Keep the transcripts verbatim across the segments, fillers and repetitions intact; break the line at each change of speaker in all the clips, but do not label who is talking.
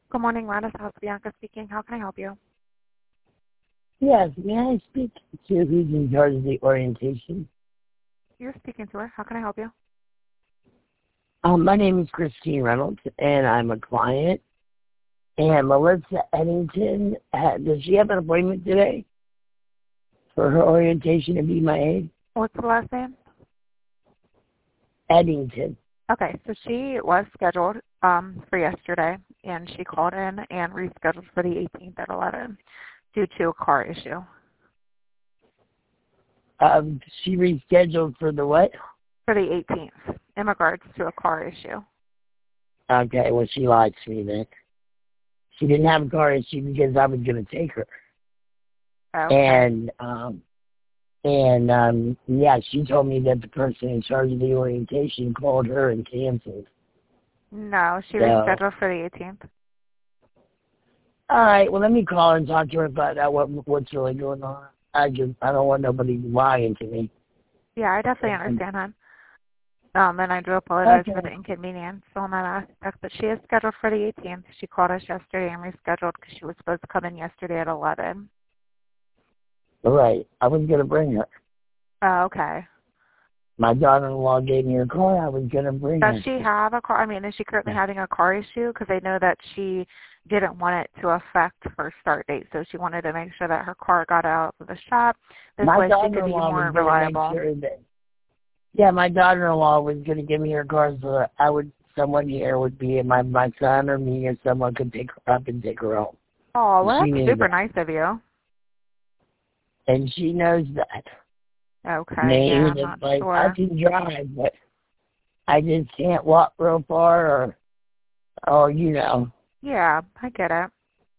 Good morning, Renaissance. Bianca speaking. How can I help you?
Yes, may I speak to who's in charge of the orientation?
You're speaking to her. How can I help you?
Um, my name is Christine Reynolds, and I'm a client. And Melissa Eddington, uh, does she have an appointment today for her orientation to be my aide?
What's the last name?
Eddington.
Okay, so she was scheduled um, for yesterday, and she called in and rescheduled for the eighteenth at eleven due to a car issue.
Um, she rescheduled for the what?
For the eighteenth, in regards to a car issue.
Okay, well, she lied to me then. She didn't have a car issue because I was going to take her.
Okay.
And, um, and um, yeah, she told me that the person in charge of the orientation called her and canceled.
No, she
So,
rescheduled for the eighteenth.
all right, well, let me call her and talk to her about that, what, what's really going on. I just, I don't want nobody lying to me.
Yeah, I definitely understand, hon. Um, and I do apologize
Okay.
for the inconvenience on that aspect, but she is scheduled for the eighteenth. She called us yesterday and rescheduled because she was supposed to come in yesterday at eleven.
All right, I was going to bring her.
Oh, okay.
My daughter-in-law gave me her car. I was going to bring
Does
her.
she have a car? I mean, is she currently having a car issue? Because I know that she didn't want it to affect her start date, so she wanted to make sure that her car got out of the shop. This
My
way she could be
daughter-in-law
more
was going to make
reliable.
sure that, yeah, my daughter-in-law was going to give me her car so that I would, someone here would be, my, my son or me or someone could pick her up and take her home.
Oh, well,
She
that's
knew
super
that.
nice of you.
And she knows that.
Okay,
Maybe
yeah, I'm
it's
not
like, I
sure.
can drive, but I just can't walk real far or, or, you know.
Yeah, I get it.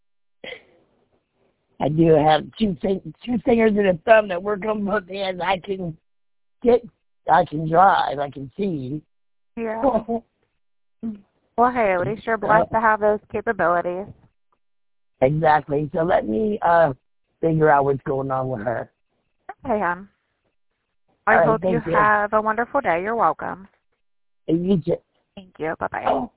I do have two fing- two fingers and a thumb that work on both hands. I can get, I can drive, I can see.
Yeah. Well, hey, at least you're
uh,
blessed to have those capabilities.
exactly. So let me uh figure out what's going on with her.
Okay, hon.
All
I
right,
hope you
thank you.
have a wonderful day. You're welcome.
And you too.
Thank you. Bye-bye.
Oh.